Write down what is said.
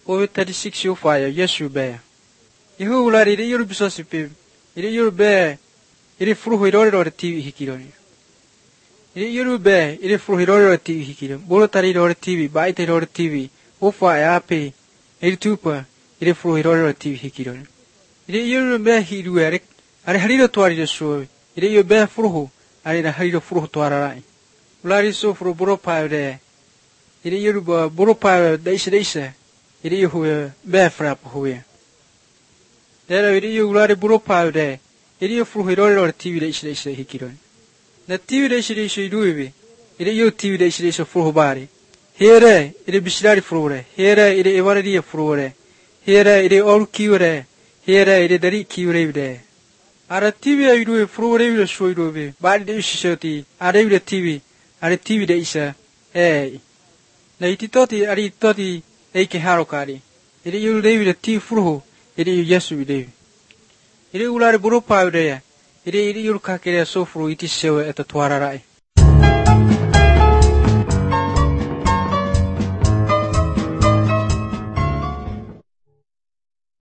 over 36 year fire, yes, you bear. You will it your business, it your bear, it is through it or TV hikironi. It your bear, it is through it or TV hikiron, Bolotari or TV, bite it or TV, O fire, pay, it tuper, it is through it or TV hikiron. It is your bear he do Eric, I had it to the show, it is your bear fruhu, I had a hurry of fruit to our eye. Larry so for Buropire there. It is your Buropire, they say, it is who bear frap who. There it is you Larry Buropire there. It is through it or TV they say hikiron. The TV they should do it. It is your TV they should for body. Here it is Bishari Flore. Here it is Everdy Flore. Here it is all cure. Here it is the Rick cure there. Are a TV I do a Flore will show you. But the shirty, are the TV, are a TV they say, eh. Lady Toti, are it Toti, Ake Harokari. It is you David a tea fru. It is yes we do. It is Ulari Buropa there. It is your kakere so fru it is so at the Tuararai.